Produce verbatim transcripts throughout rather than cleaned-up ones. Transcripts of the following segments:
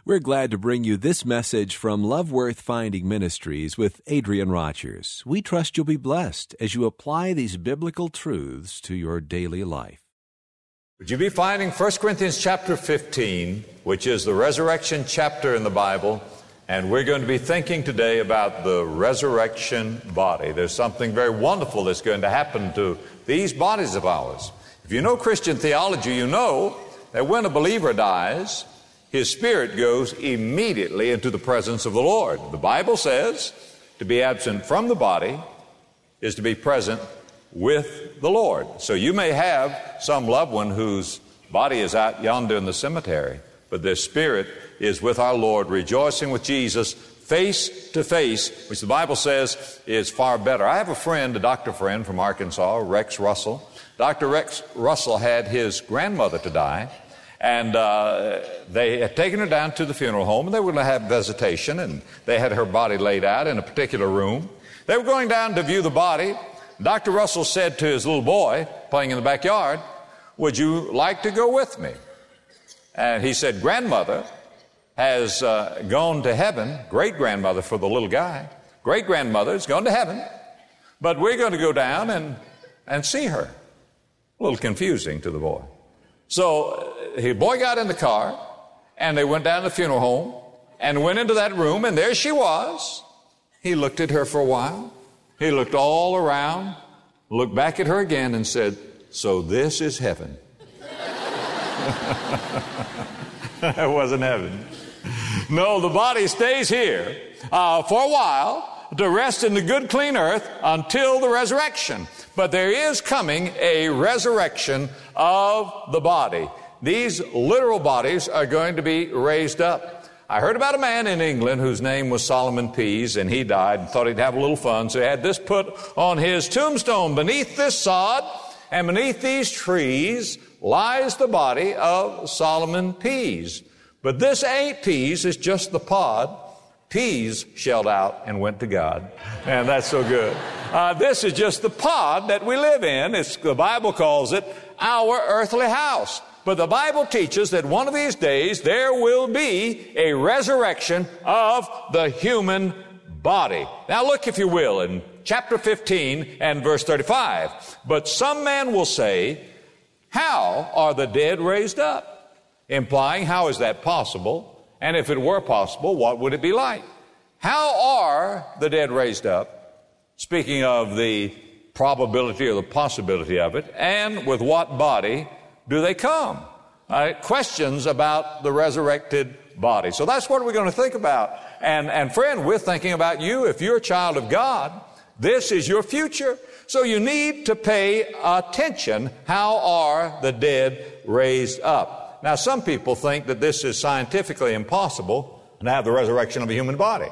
We're glad to bring you this message from Love Worth Finding Ministries with Adrian Rogers. We trust you'll be blessed as you apply these biblical truths to your daily life. Would you be finding First Corinthians chapter fifteen, which is the resurrection chapter in the Bible, and we're going to be thinking today about the resurrection body. There's something very wonderful that's going to happen to these bodies of ours. If you know Christian theology, you know that when a believer dies, his spirit goes immediately into the presence of the Lord. The Bible says to be absent from the body is to be present with the Lord. So you may have some loved one whose body is out yonder in the cemetery, but their spirit is with our Lord, rejoicing with Jesus face to face, which the Bible says is far better. I have a friend, a doctor friend from Arkansas, Rex Russell. Doctor Rex Russell had his grandmother to die. And uh, they had taken her down to the funeral home, and they were going to have visitation, and they had her body laid out in a particular room. They were going down to view the body. Doctor Russell said to his little boy playing in the backyard, "Would you like to go with me?" And he said, "Grandmother has uh, gone to heaven," great-grandmother for the little guy. Great-grandmother has gone to heaven, but we're going to go down and, and see her. A little confusing to the boy. So the boy got in the car, and they went down to the funeral home and went into that room, and there she was. He looked at her for a while. He looked all around, looked back at her again, and said, "So this is heaven." That wasn't heaven. No, the body stays here uh, for a while to rest in the good, clean earth until the resurrection. But there is coming a resurrection of the body. These literal bodies are going to be raised up. I heard about a man in England whose name was Solomon Pease, and he died and thought he'd have a little fun, so he had this put on his tombstone: "Beneath this sod and beneath these trees lies the body of Solomon Pease." But this ain't Pease, it's just the pod. Pease shelled out and went to God. And that's so good. Uh, this is just the pod that we live in. It's, the Bible calls it our earthly house. But the Bible teaches that one of these days there will be a resurrection of the human body. Now look, if you will, in chapter fifteen and verse thirty-five. "But some man will say, 'How are the dead raised up?'" Implying, how is that possible? And if it were possible, what would it be like? How are the dead raised up? Speaking of the probability or the possibility of it, and with what body do they come? Uh, questions about the resurrected body. So that's what we're going to think about. And, and friend, we're thinking about you. If you're a child of God, this is your future. So you need to pay attention. How are the dead raised up? Now, some people think that this is scientifically impossible to have the resurrection of a human body.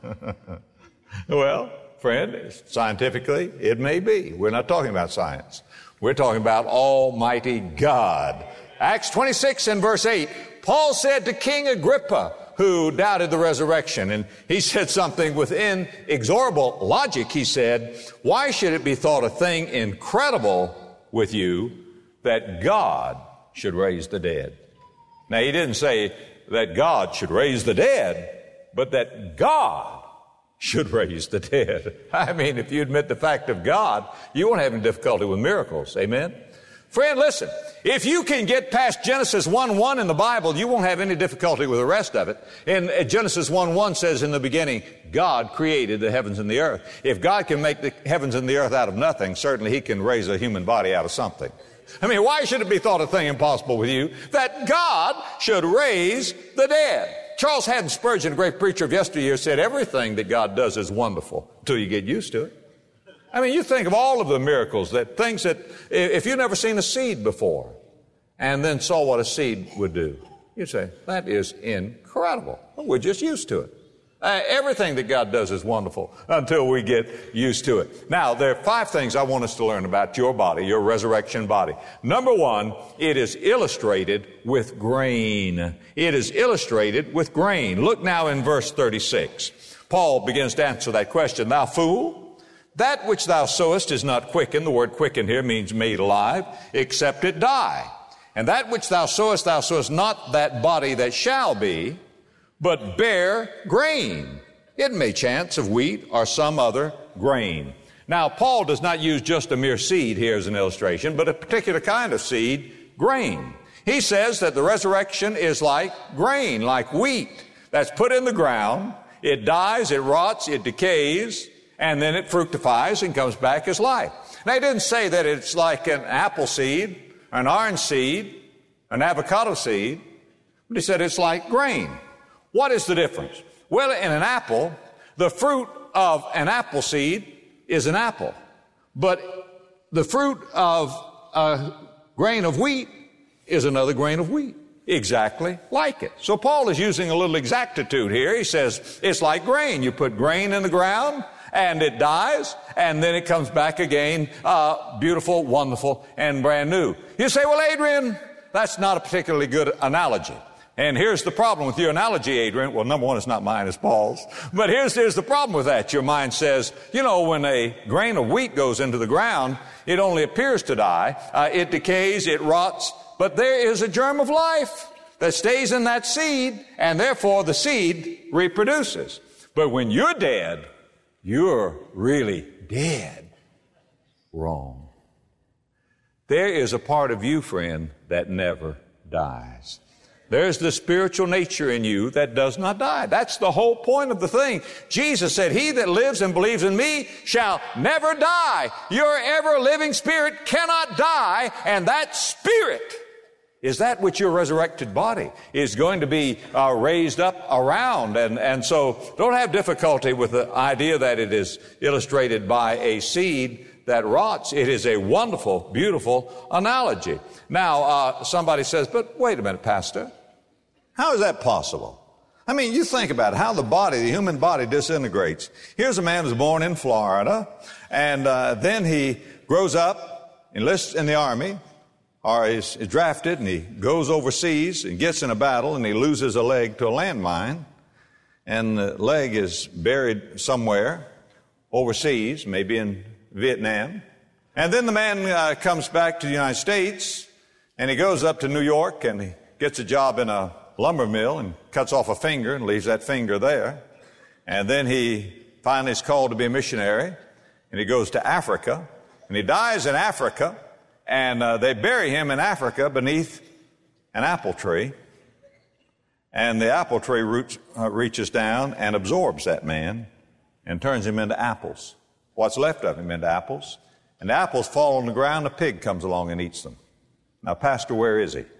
Well, friend, scientifically, it may be. We're not talking about science. We're talking about Almighty God. Acts twenty-six and verse eight, Paul said to King Agrippa, who doubted the resurrection, and he said something with inexorable logic. He said, "Why should it be thought a thing incredible with you that God should raise the dead?" Now, he didn't say that God should raise the dead, but that God should raise the dead. I mean, if you admit the fact of God, you won't have any difficulty with miracles. Amen? Friend, listen, if you can get past Genesis one one in the Bible, you won't have any difficulty with the rest of it. And Genesis one one says, "In the beginning, God created the heavens and the earth." If God can make the heavens and the earth out of nothing, certainly He can raise a human body out of something. I mean, why should it be thought a thing impossible with you that God should raise the dead? Charles Haddon Spurgeon, a great preacher of yesteryear, said everything that God does is wonderful until you get used to it. I mean, you think of all of the miracles, that things that, if you've never seen a seed before and then saw what a seed would do, you'd say, that is incredible. Well, we're just used to it. Uh, everything that God does is wonderful until we get used to it. Now, there are five things I want us to learn about your body, your resurrection body. Number one, it is illustrated with grain. It is illustrated with grain. Look now in verse thirty-six. Paul begins to answer that question. "Thou fool, that which thou sowest is not quickened." The word quickened here means made alive, "except it die. And that which thou sowest, thou sowest not that body that shall be, but bear grain. It may chance of wheat or some other grain. Now, Paul does not use just a mere seed here as an illustration, but a particular kind of seed, grain. He says that the resurrection is like grain, like wheat that's put in the ground. It dies, it rots, it decays, and then it fructifies and comes back as life. Now, he didn't say that it's like an apple seed, an orange seed, an avocado seed, but he said it's like grain. What is the difference? Well, in an apple, the fruit of an apple seed is an apple, but the fruit of a grain of wheat is another grain of wheat, exactly like it. So Paul is using a little exactitude here. He says it's like grain. You put grain in the ground, and it dies, and then it comes back again, uh, beautiful, wonderful, and brand new. You say, well, Adrian, that's not a particularly good analogy. And here's the problem with your analogy, Adrian. Well, number one, it's not mine, it's Paul's. But here's, here's the problem with that. Your mind says, you know, when a grain of wheat goes into the ground, it only appears to die. Uh, it decays, it rots, but there is a germ of life that stays in that seed, and therefore the seed reproduces. But when you're dead, you're really dead. Wrong. There is a part of you, friend, that never dies. There's the spiritual nature in you that does not die. That's the whole point of the thing. Jesus said, he that lives and believes in me shall never die. Your ever-living spirit cannot die, and that spirit is that which your resurrected body is going to be uh, raised up around. And, and so don't have difficulty with the idea that it is illustrated by a seed that rots. It is a wonderful, beautiful analogy. Now, uh, somebody says, but wait a minute, Pastor. How is that possible? I mean, you think about it, how the body, the human body disintegrates. Here's a man who's born in Florida, and uh, then he grows up, enlists in the army, or is, is drafted, and he goes overseas and gets in a battle, and he loses a leg to a landmine, and the leg is buried somewhere overseas, maybe in Vietnam. And then the man uh, comes back to the United States, and he goes up to New York, and he gets a job in a lumber mill and cuts off a finger and leaves that finger there. And then he finally is called to be a missionary, and he goes to Africa, and he dies in Africa, and uh, they bury him in Africa beneath an apple tree, and the apple tree roots, uh, reaches down and absorbs that man and turns him into apples. What's left of him into apples. And the apples fall on the ground, a pig comes along and eats them. Now, Pastor, where is he?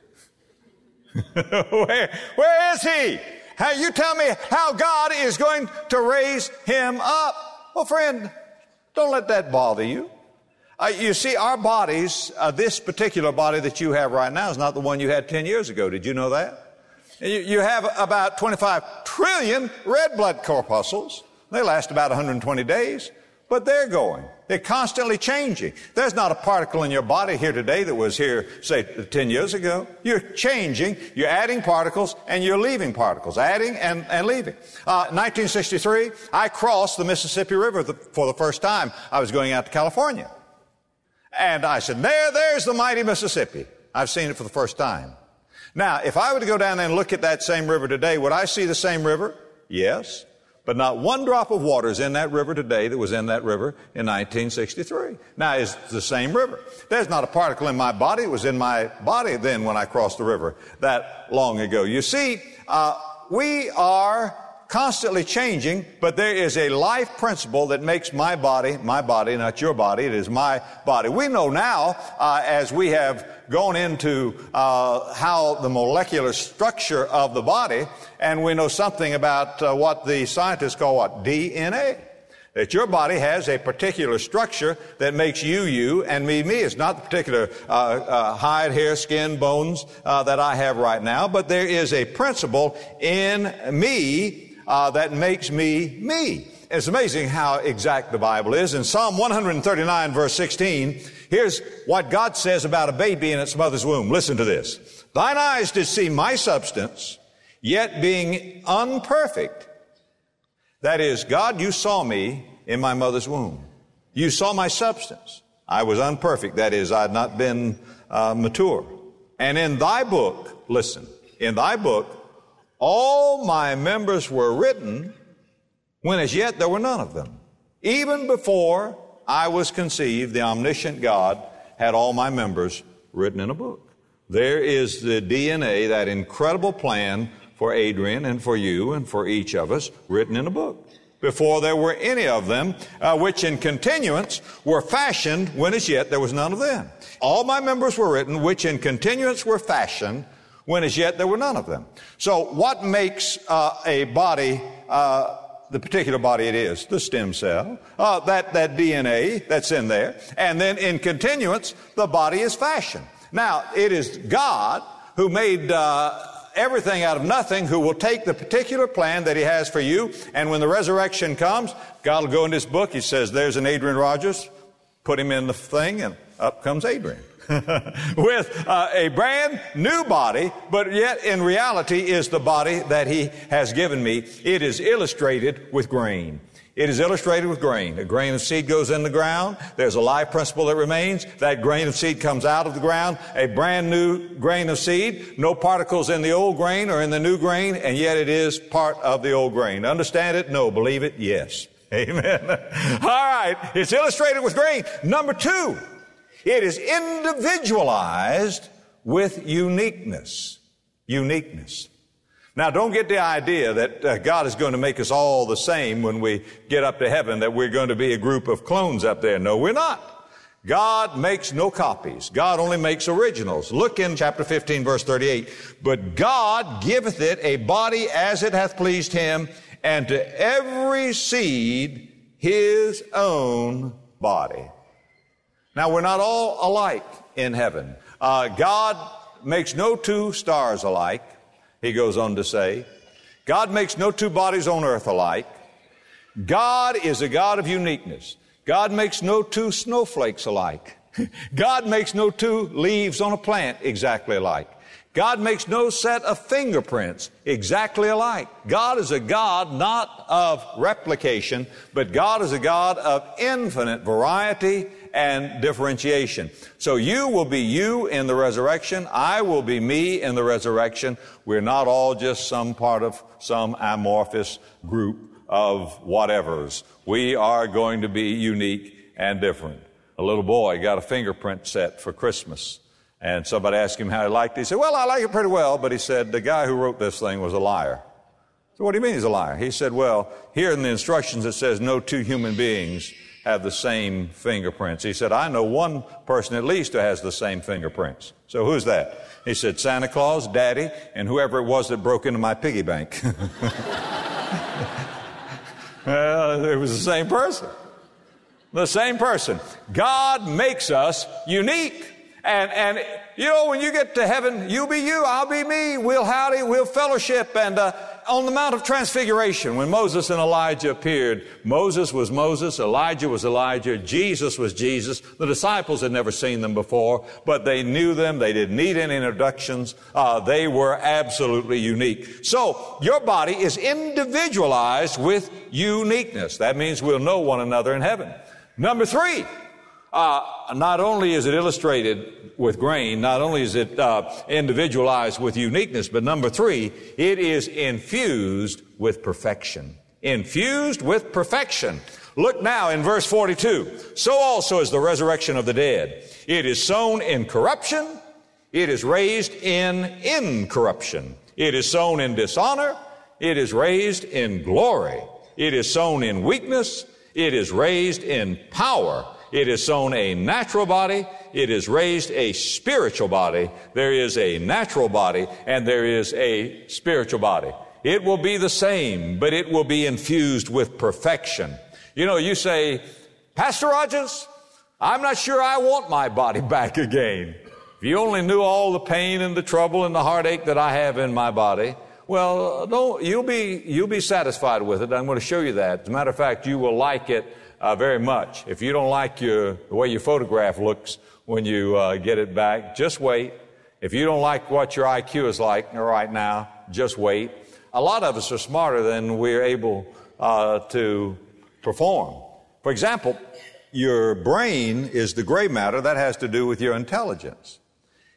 where, where is he? How, you tell me how God is going to raise him up. Well, friend, don't let that bother you. Uh, you see, our bodies, uh, this particular body that you have right now is not the one you had ten years ago. Did you know that? You, you have about twenty-five trillion red blood corpuscles. They last about one hundred twenty days, but they're going. They're constantly changing. There's not a particle in your body here today that was here, say, ten years ago. You're changing, you're adding particles, and you're leaving particles, adding and, and leaving. Uh, nineteen sixty-three, I crossed the Mississippi River the, for the first time. I was going out to California. And I said, there, there's the mighty Mississippi. I've seen it for the first time. Now, if I were to go down there and look at that same river today, would I see the same river? Yes. But not one drop of water is in that river today that was in that river in nineteen sixty-three. Now, it's the same river. There's not a particle in my body. It was in my body then when I crossed the river that long ago. You see, uh, we are constantly changing, but there is a life principle that makes my body, my body, not your body, it is my body. We know now, uh, as we have gone into uh, how the molecular structure of the body, and we know something about uh, what the scientists call what? D N A. That your body has a particular structure that makes you you and me me. It's not the particular uh, uh, hide, hair, skin, bones uh, that I have right now, but there is a principle in me Uh, that makes me me. It's amazing how exact the Bible is. In Psalm one thirty-nine, verse sixteen, here's what God says about a baby in its mother's womb. Listen to this. Thine eyes did see my substance, yet being unperfect. That is, God, you saw me in my mother's womb. You saw my substance. I was unperfect. That is, I had not been uh, mature. And in thy book, listen, in thy book, all my members were written when as yet there were none of them. Even before I was conceived, the omniscient God had all my members written in a book. There is the D N A, that incredible plan for Adrian and for you and for each of us, written in a book. Before there were any of them, uh, which in continuance were fashioned when as yet there was none of them. All my members were written, which in continuance were fashioned when as yet there were none of them. So what makes uh, a body, uh, the particular body it is, the stem cell, uh, that, that D N A that's in there, and then in continuance, the body is fashioned. Now, it is God who made uh, everything out of nothing, who will take the particular plan that He has for you, and when the resurrection comes, God will go in this book. He says, there's an Adrian Rogers. Put him in the thing, and up comes Adrian. With uh, a brand new body, but yet in reality is the body that He has given me. It is illustrated with grain. It is illustrated with grain. A grain of seed goes in the ground. There's a life principle that remains. That grain of seed comes out of the ground. A brand new grain of seed. No particles in the old grain or in the new grain, and yet it is part of the old grain. Understand it? No. Believe it? Yes. Amen. All right. It's illustrated with grain. Number two, it is individualized with uniqueness. Uniqueness. Now, don't get the idea that uh, God is going to make us all the same when we get up to heaven, that we're going to be a group of clones up there. No, we're not. God makes no copies. God only makes originals. Look in chapter fifteen, verse thirty-eight. But God giveth it a body as it hath pleased Him, and to every seed His own body. Now, we're not all alike in heaven. Uh, God makes no two stars alike. He goes on to say, God makes no two bodies on earth alike. God is a God of uniqueness. God makes no two snowflakes alike. God makes no two leaves on a plant exactly alike. God makes no set of fingerprints exactly alike. God is a God not of replication, but God is a God of infinite variety and differentiation. So you will be you in the resurrection. I will be me in the resurrection. We're not all just some part of some amorphous group of whatevers. We are going to be unique and different. A little boy got a fingerprint set for Christmas, and somebody asked him how he liked it. He said, well, I like it pretty well, but he said, the guy who wrote this thing was a liar. So what do you mean he's a liar? He said, well, here in the instructions it says no two human beings have the same fingerprints. He said, I know one person at least who has the same fingerprints. So who's that? He said, Santa Claus, Daddy, and whoever it was that broke into my piggy bank. Well, it was the same person. The same person. God makes us unique. And, and, you know, when you get to heaven, you be you, I'll be me, we'll howdy, we'll fellowship. And, uh, on the Mount of Transfiguration, when Moses and Elijah appeared, Moses was Moses, Elijah was Elijah, Jesus was Jesus. The disciples had never seen them before, but they knew them. They didn't need any introductions. Uh, they were absolutely unique. So, your body is individualized with uniqueness. That means we'll know one another in heaven. Number three, Uh, not only is it illustrated with grain, not only is it uh, individualized with uniqueness, but number three, it is infused with perfection. Infused with perfection. Look now in verse forty-two. So also is the resurrection of the dead. It is sown in corruption. It is raised in incorruption. It is sown in dishonor. It is raised in glory. It is sown in weakness. It is raised in power. It is sown a natural body. It is raised a spiritual body. There is a natural body and there is a spiritual body. It will be the same, but it will be infused with perfection. You know, you say, Pastor Rogers, I'm not sure I want my body back again. If you only knew all the pain and the trouble and the heartache that I have in my body, well, don't, you'll be, you'll be satisfied with it. I'm going to show you that. As a matter of fact, you will like it Uh, very much. If you don't like your, the way your photograph looks when you uh, get it back, just wait. If you don't like what your I Q is like right now, just wait. A lot of us are smarter than we're able uh, to perform. For example, your brain is the gray matter. That has to do with your intelligence.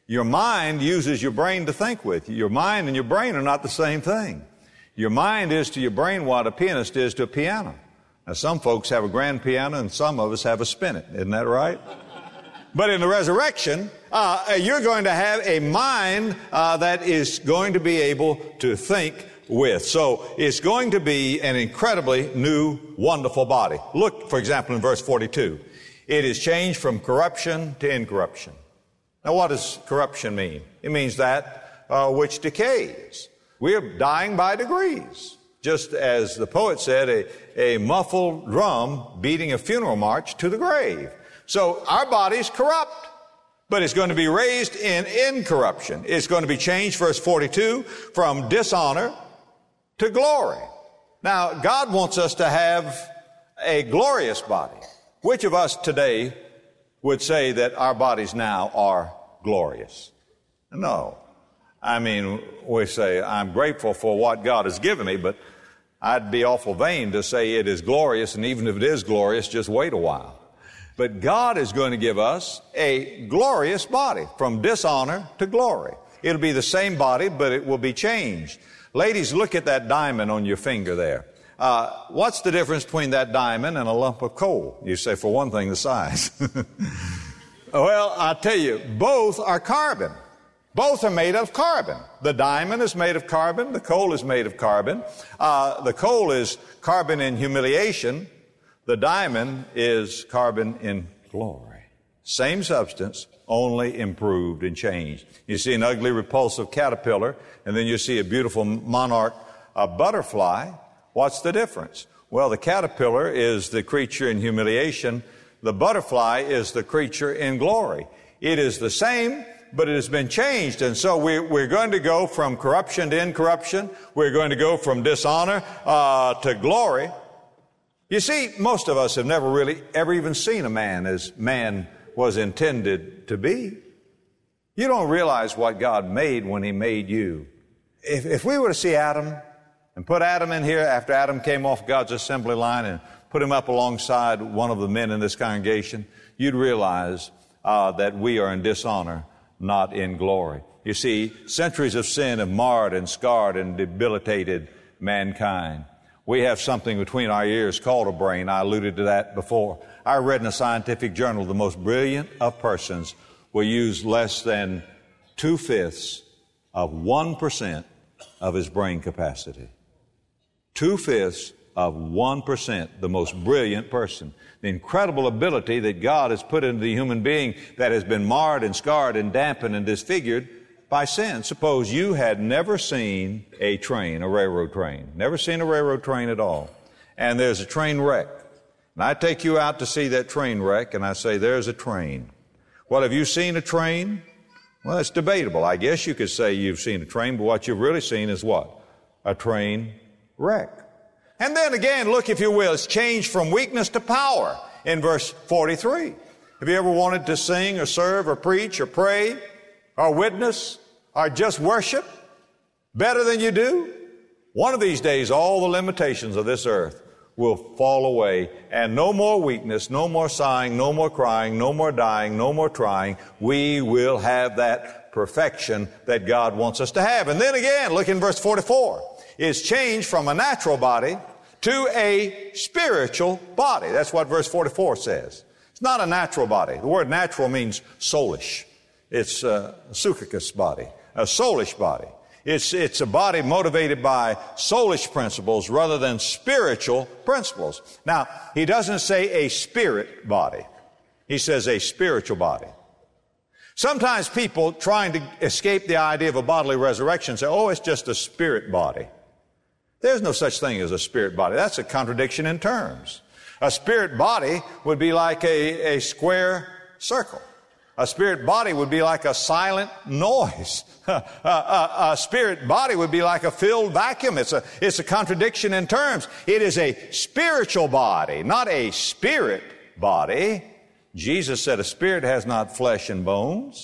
Your mind uses your brain to think with. Your mind and your brain are not the same thing. Your mind is to your brain what a pianist is to a piano. Now, some folks have a grand piano and some of us have a spinet. Isn't that right? But in the resurrection, uh, you're going to have a mind uh, that is going to be able to think with. So it's going to be an incredibly new, wonderful body. Look, for example, in verse forty-two. It is changed from corruption to incorruption. Now, what does corruption mean? It means that uh, which decays. We're dying by degrees. Just as the poet said, a, a muffled drum beating a funeral march to the grave. So our body's corrupt, but it's going to be raised in incorruption. It's going to be changed, verse forty-two, from dishonor to glory. Now, God wants us to have a glorious body. Which of us today would say that our bodies now are glorious? No. I mean, we say, I'm grateful for what God has given me, but I'd be awful vain to say it is glorious, and even if it is glorious, just wait a while. But God is going to give us a glorious body, from dishonor to glory. It'll be the same body, but it will be changed. Ladies, look at that diamond on your finger there. Uh, what's the difference between that diamond and a lump of coal? You say, for one thing, the size. Well, I tell you, both are carbon. Both are made of carbon. The diamond is made of carbon. The coal is made of carbon. Uh, the coal is carbon in humiliation. The diamond is carbon in glory. Same substance, only improved and changed. You see an ugly, repulsive caterpillar, and then you see a beautiful monarch, a butterfly. What's the difference? Well, the caterpillar is the creature in humiliation. The butterfly is the creature in glory. It is the same, but it has been changed. And so we, we're going to go from corruption to incorruption. We're going to go from dishonor uh, to glory. You see, most of us have never really ever even seen a man as man was intended to be. You don't realize what God made when He made you. If, if we were to see Adam and put Adam in here after Adam came off God's assembly line and put him up alongside one of the men in this congregation, you'd realize uh, that we are in dishonor, not in glory. You see, centuries of sin have marred and scarred and debilitated mankind. We have something between our ears called a brain. I alluded to that before. I read in a scientific journal the most brilliant of persons will use less than two-fifths of one percent of his brain capacity. Two-fifths of one percent, the most brilliant person. The incredible ability that God has put into the human being that has been marred and scarred and dampened and disfigured by sin. Suppose you had never seen a train, a railroad train, never seen a railroad train at all, and there's a train wreck. And I take you out to see that train wreck, and I say, there's a train. Well, have you seen a train? Well, it's debatable. I guess you could say you've seen a train, but what you've really seen is what? A train wreck. And then again, look, if you will, it's changed from weakness to power in verse forty-three. Have you ever wanted to sing or serve or preach or pray or witness or just worship better than you do? One of these days, all the limitations of this earth will fall away, and no more weakness, no more sighing, no more crying, no more dying, no more trying. We will have that perfection that God wants us to have. And then again, look in verse forty-four. It's changed from a natural body to a spiritual body. That's what verse forty-four says. It's not a natural body. The word natural means soulish. It's a psychicus body, a soulish body. It's, it's a body motivated by soulish principles rather than spiritual principles. Now, he doesn't say a spirit body. He says a spiritual body. Sometimes people trying to escape the idea of a bodily resurrection say, oh, it's just a spirit body. There's no such thing as a spirit body. That's a contradiction in terms. A spirit body would be like a, a square circle. A spirit body would be like a silent noise. a, a, a spirit body would be like a filled vacuum. It's a, it's a contradiction in terms. It is a spiritual body, not a spirit body. Jesus said a spirit has not flesh and bones.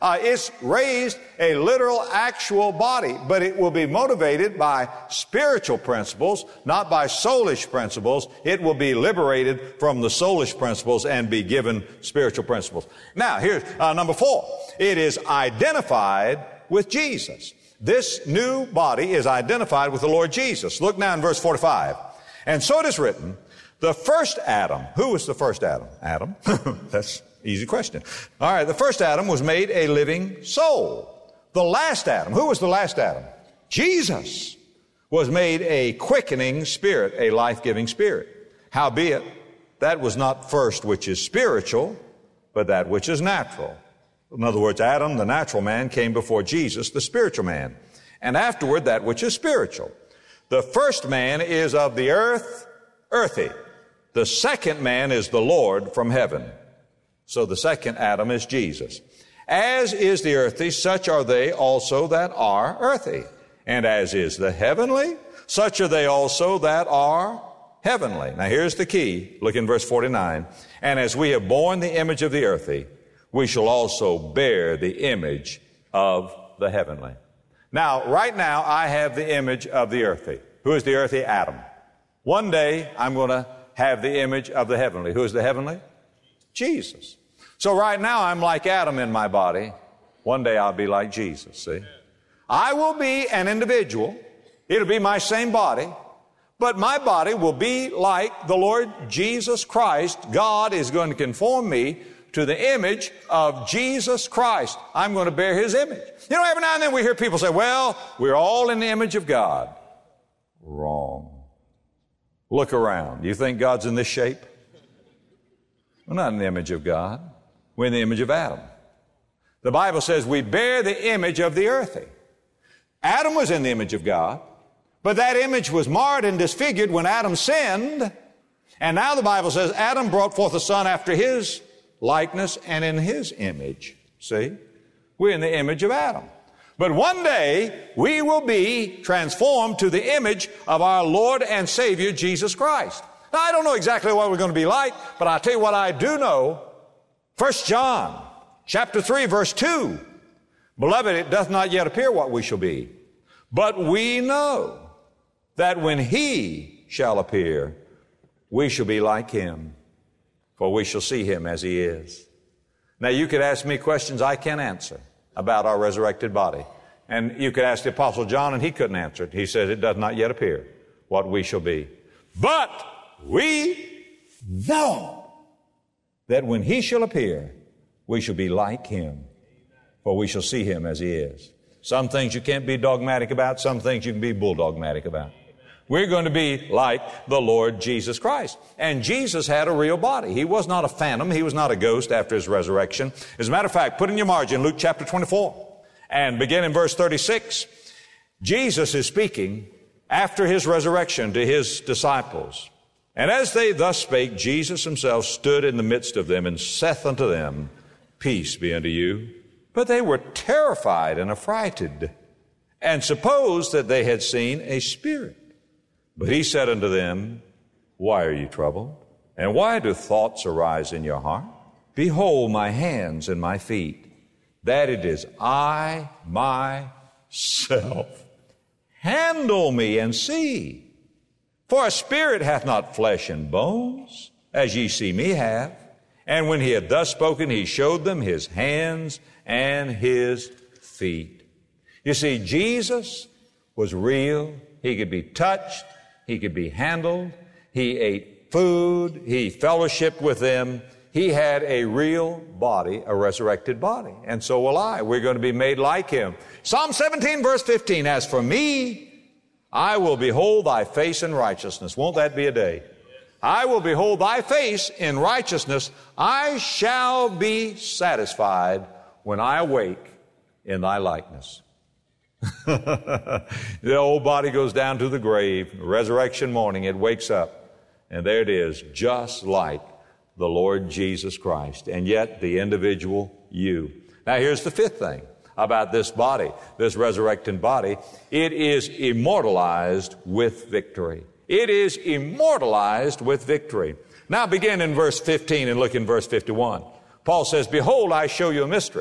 Uh, it's raised a literal, actual body, but it will be motivated by spiritual principles, not by soulish principles. It will be liberated from the soulish principles and be given spiritual principles. Now, here's uh, number four. It is identified with Jesus. This new body is identified with the Lord Jesus. Look now in verse forty-five. And so it is written, the first Adam. Who was the first Adam? Adam. That's easy question. All right, the first Adam was made a living soul. The last Adam, who was the last Adam? Jesus was made a quickening spirit, a life-giving spirit. Howbeit, that was not first which is spiritual, but that which is natural. In other words, Adam, the natural man, came before Jesus, the spiritual man. And afterward, that which is spiritual. The first man is of the earth, earthy. The second man is the Lord from heaven. So the second Adam is Jesus. As is the earthy, such are they also that are earthy. And as is the heavenly, such are they also that are heavenly. Now here's the key. Look in verse forty-nine. And as we have borne the image of the earthy, we shall also bear the image of the heavenly. Now, right now, I have the image of the earthy. Who is the earthy? Adam. One day, I'm going to have the image of the heavenly. Who is the heavenly? Jesus. So right now, I'm like Adam in my body. One day, I'll be like Jesus, see? I will be an individual. It'll be my same body. But my body will be like the Lord Jesus Christ. God is going to conform me to the image of Jesus Christ. I'm going to bear His image. You know, every now and then we hear people say, well, we're all in the image of God. Wrong. Look around. Do you think God's in this shape? We're not in the image of God. We're in the image of Adam. The Bible says we bear the image of the earthy. Adam was in the image of God, but that image was marred and disfigured when Adam sinned. And now the Bible says Adam brought forth a son after his likeness and in his image. See? We're in the image of Adam. But one day we will be transformed to the image of our Lord and Savior, Jesus Christ. Now, I don't know exactly what we're going to be like, but I'll tell you what I do know. First John, chapter three, verse two. Beloved, it doth not yet appear what we shall be, but we know that when He shall appear, we shall be like Him, for we shall see Him as He is. Now, you could ask me questions I can't answer about our resurrected body. And you could ask the Apostle John, and he couldn't answer it. He said, it does not yet appear what we shall be. But we know that when He shall appear, we shall be like Him, for we shall see Him as He is. Some things you can't be dogmatic about, some things you can be bulldogmatic about. We're going to be like the Lord Jesus Christ. And Jesus had a real body. He was not a phantom. He was not a ghost after His resurrection. As a matter of fact, put in your margin Luke chapter twenty-four and begin in verse thirty-six. Jesus is speaking after His resurrection to His disciples. And as they thus spake, Jesus Himself stood in the midst of them and saith unto them, Peace be unto you. But they were terrified and affrighted, and supposed that they had seen a spirit. But He said unto them, Why are you troubled? And why do thoughts arise in your heart? Behold my hands and my feet, that it is I myself. Handle me and see. For a spirit hath not flesh and bones, as ye see me have. And when He had thus spoken, He showed them His hands and His feet. You see, Jesus was real. He could be touched. He could be handled. He ate food. He fellowshiped with them. He had a real body, a resurrected body. And so will I. We're going to be made like Him. Psalm seventeen, verse fifteen, As for me, I will behold Thy face in righteousness. Won't that be a day? I will behold Thy face in righteousness. I shall be satisfied when I awake in Thy likeness. The old body goes down to the grave. Resurrection morning, it wakes up. And there it is, just like the Lord Jesus Christ. And yet, the individual you. Now, here's the fifth thing about this body, this resurrected body. It is immortalized with victory. It is immortalized with victory. Now begin in verse fifteen and look in verse fifty-one. Paul says, Behold, I show you a mystery.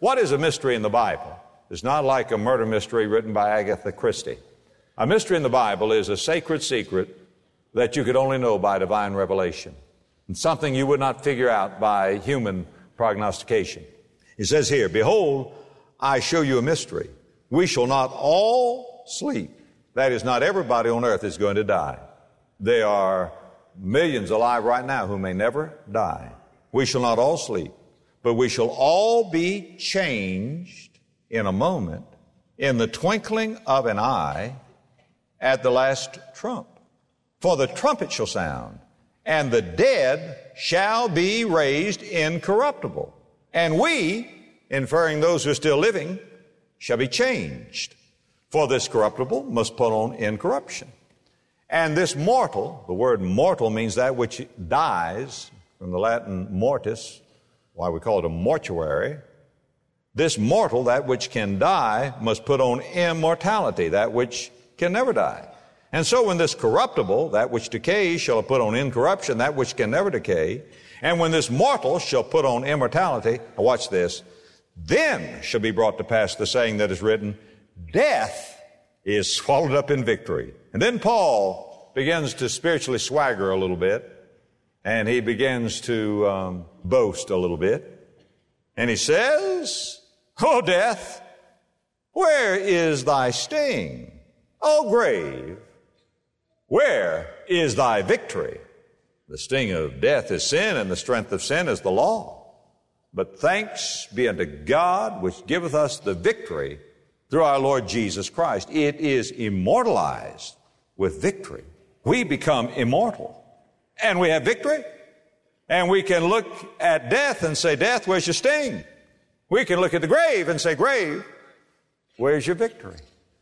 What is a mystery in the Bible? It's not like a murder mystery written by Agatha Christie. A mystery in the Bible is a sacred secret that you could only know by divine revelation, and something you would not figure out by human prognostication. He says here, behold, I show you a mystery. We shall not all sleep. That is, not everybody on earth is going to die. There are millions alive right now who may never die. We shall not all sleep, but we shall all be changed in a moment, in the twinkling of an eye, at the last trump. For the trumpet shall sound, and the dead shall be raised incorruptible. And we, inferring those who are still living, shall be changed. For this corruptible must put on incorruption. And this mortal, the word mortal means that which dies, from the Latin mortis, why we call it a mortuary. This mortal, that which can die, must put on immortality, that which can never die. And so when this corruptible, that which decays, shall put on incorruption, that which can never decay, and when this mortal shall put on immortality, now watch this, then shall be brought to pass the saying that is written, death is swallowed up in victory. And then Paul begins to spiritually swagger a little bit, and he begins to um, boast a little bit. And he says, O death, where is thy sting? O grave, where is thy victory? The sting of death is sin, and the strength of sin is the law. But thanks be unto God, which giveth us the victory through our Lord Jesus Christ. It is immortalized with victory. We become immortal, and we have victory. And we can look at death and say, death, where's your sting? We can look at the grave and say, grave, where's your victory?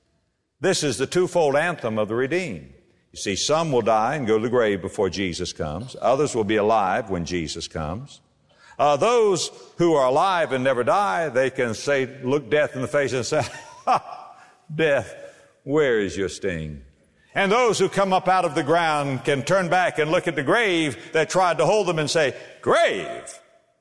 This is the twofold anthem of the redeemed. You see, some will die and go to the grave before Jesus comes. Others will be alive when Jesus comes. Uh, those who are alive and never die, they can say, look death in the face and say, ha, death, where is your sting? And those who come up out of the ground can turn back and look at the grave that tried to hold them and say, grave,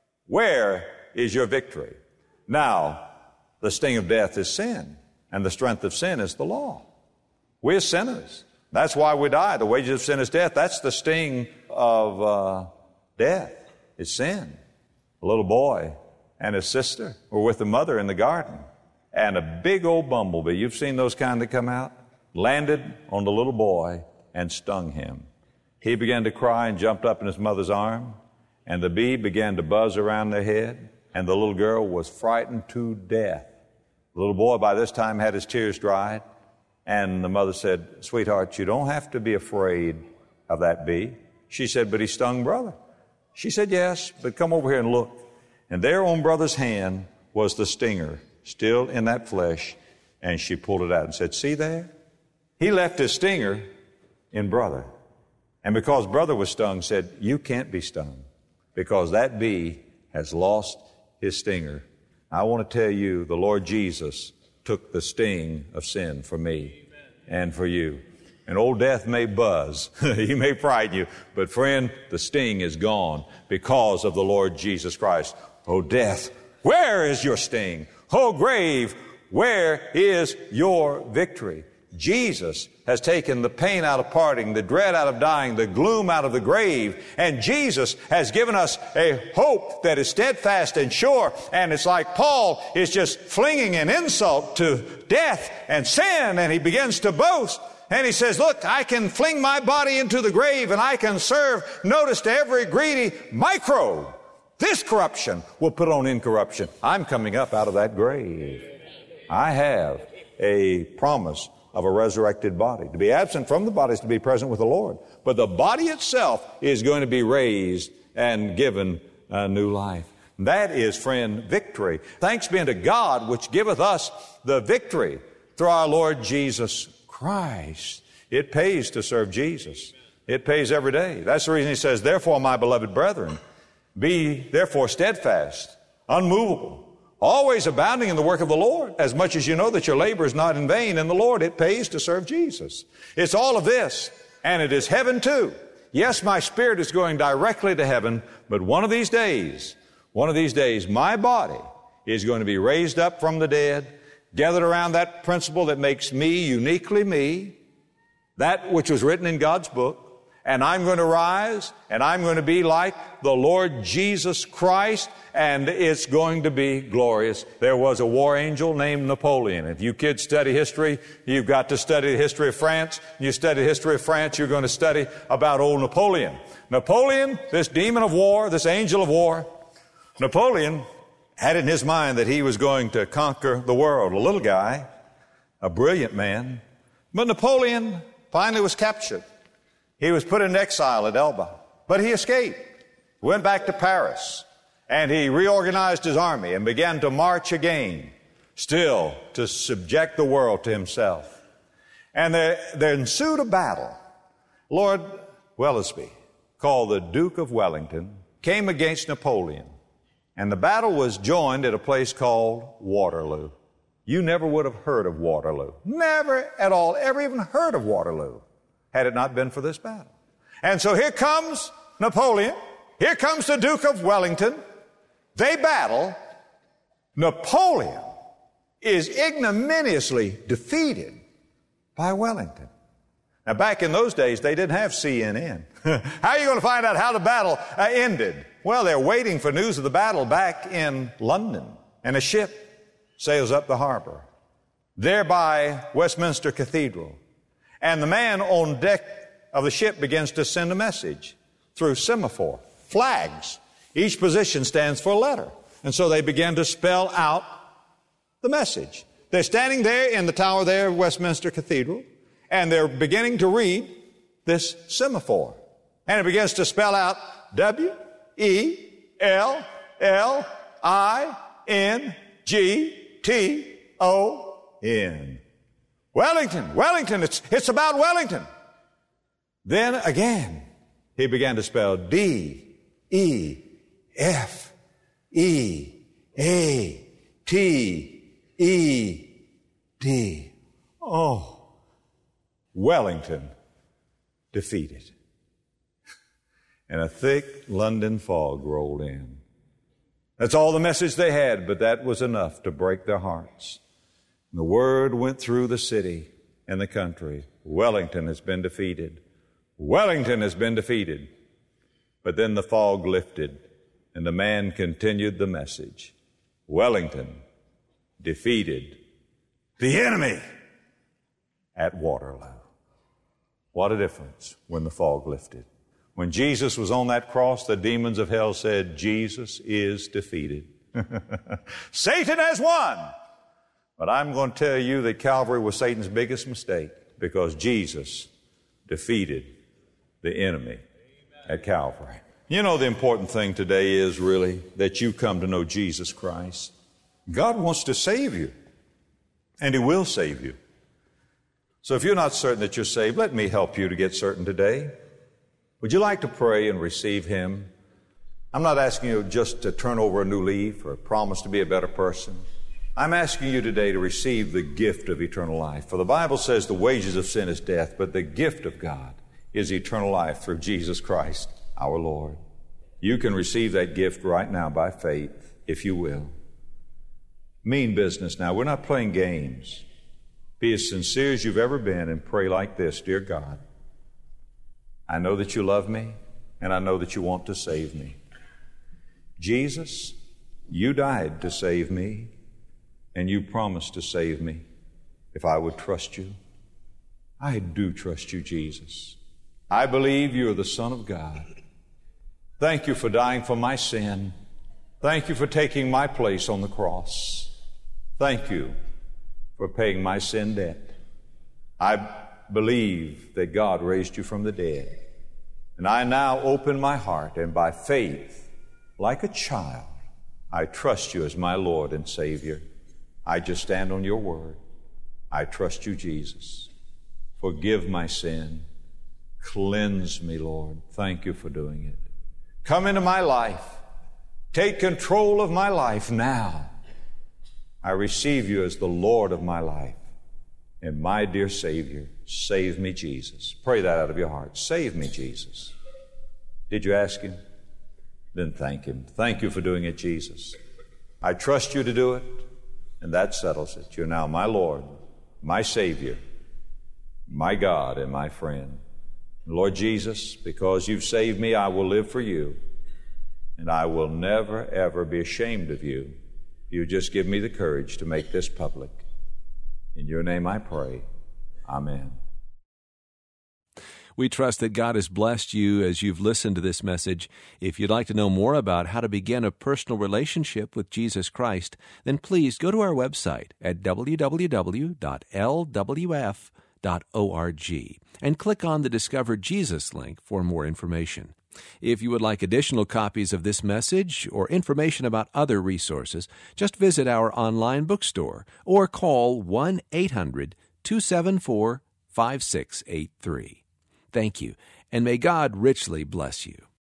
where is your victory? Now, the sting of death is sin, and the strength of sin is the law. We're sinners. That's why we die. The wages of sin is death. That's the sting of uh, death. It's sin. A little boy and his sister were with the mother in the garden, and a big old bumblebee, you've seen those kind that come out, landed on the little boy and stung him. He began to cry and jumped up in his mother's arm, and the bee began to buzz around their head, and the little girl was frightened to death. The little boy by this time had his tears dried, and the mother said, sweetheart, you don't have to be afraid of that bee. She said, but he stung brother. She said, yes, but come over here and look. And there on brother's hand was the stinger, still in that flesh, and she pulled it out and said, see there? He left his stinger in brother. And because brother was stung, said, you can't be stung, because that bee has lost his stinger. I want to tell you, the Lord Jesus took the sting of sin for me and for you. And old death may buzz, he may frighten you, but friend, the sting is gone because of the Lord Jesus Christ. Oh death, where is your sting? Oh grave, where is your victory? Jesus has taken the pain out of parting, the dread out of dying, the gloom out of the grave, and Jesus has given us a hope that is steadfast and sure. And it's like Paul is just flinging an insult to death and sin, and he begins to boast. And he says, look, I can fling my body into the grave, and I can serve, notice, to every greedy microbe. This corruption will put on incorruption. I'm coming up out of that grave. I have a promise of a resurrected body. To be absent from the body is to be present with the Lord. But the body itself is going to be raised and given a new life. That is, friend, victory. Thanks be unto God, which giveth us the victory through our Lord Jesus Christ. It pays to serve Jesus. It pays every day. That's the reason he says, therefore, my beloved brethren, be therefore steadfast, unmovable, always abounding in the work of the Lord, as much as you know that your labor is not in vain in the Lord. It pays to serve Jesus. It's all of this, and it is heaven too. Yes, my spirit is going directly to heaven, but one of these days, one of these days, my body is going to be raised up from the dead, gathered around that principle that makes me uniquely me, that which was written in God's book, and I'm going to rise, and I'm going to be like the Lord Jesus Christ, and it's going to be glorious. There was a war angel named Napoleon. If you kids study history, you've got to study the history of France. You study the history of France, you're going to study about old Napoleon. Napoleon, this demon of war, this angel of war, Napoleon had it in his mind that he was going to conquer the world. A little guy, a brilliant man, but Napoleon finally was captured. He was put in exile at Elba, but he escaped, went back to Paris, and he reorganized his army and began to march again, still to subject the world to himself. And there, there ensued a battle. Lord Wellesley, called the Duke of Wellington, came against Napoleon, and the battle was joined at a place called Waterloo. You never would have heard of Waterloo. Never at all, ever even heard of Waterloo, had it not been for this battle. And so here comes Napoleon. Here comes the Duke of Wellington. They battle. Napoleon is ignominiously defeated by Wellington. Now, back in those days, they didn't have C N N. How are you going to find out how the battle uh, ended? Well, they're waiting for news of the battle back in London, and a ship sails up the harbor, there by Westminster Cathedral. And the man on deck of the ship begins to send a message through semaphore, flags. Each position stands for a letter. And so they began to spell out the message. They're standing there in the tower there of Westminster Cathedral, and they're beginning to read this semaphore. And it begins to spell out W E L L I N G T O N. Wellington, Wellington, it's, it's about Wellington. Then again, he began to spell D, E, F, E, A, T, E, D. Oh, Wellington defeated. And a thick London fog rolled in. That's all the message they had, but that was enough to break their hearts. And the word went through the city and the country. Wellington has been defeated. Wellington has been defeated. But then the fog lifted, and the man continued the message. Wellington defeated the enemy at Waterloo. What a difference when the fog lifted. When Jesus was on that cross, the demons of hell said, Jesus is defeated. Satan has won. But I'm going to tell you that Calvary was Satan's biggest mistake, because Jesus defeated the enemy at Calvary. You know, the important thing today is really that you come to know Jesus Christ. God wants to save you, and He will save you. So if you're not certain that you're saved, let me help you to get certain today. Would you like to pray and receive Him? I'm not asking you just to turn over a new leaf or promise to be a better person. I'm asking you today to receive the gift of eternal life. For the Bible says the wages of sin is death, but the gift of God is eternal life through Jesus Christ, our Lord. You can receive that gift right now by faith, if you will. Mean business now. We're not playing games. Be as sincere as you've ever been and pray like this. Dear God, I know that you love me, and I know that you want to save me. Jesus, you died to save me, and you promised to save me if I would trust you. I do trust you, Jesus. I believe you are the Son of God. Thank you for dying for my sin. Thank you for taking my place on the cross. Thank you for paying my sin debt. I believe that God raised you from the dead. And I now open my heart, and by faith, like a child, I trust you as my Lord and Savior. I just stand on your word. I trust you, Jesus. Forgive my sin. Cleanse me, Lord. Thank you for doing it. Come into my life. Take control of my life now. I receive you as the Lord of my life and my dear Savior. Save me, Jesus. Pray that out of your heart. Save me, Jesus. Did you ask Him? Then thank Him. Thank you for doing it, Jesus. I trust you to do it, and that settles it. You're now my Lord, my Savior, my God, and my friend. Lord Jesus, because you've saved me, I will live for you, and I will never, ever be ashamed of you. You just give me the courage to make this public. In your name I pray. Amen. We trust that God has blessed you as you've listened to this message. If you'd like to know more about how to begin a personal relationship with Jesus Christ, then please go to our website at w w w dot l w f dot org and click on the Discover Jesus link for more information. If you would like additional copies of this message or information about other resources, just visit our online bookstore or call one eight hundred two seven four five six eight three. Thank you, and may God richly bless you.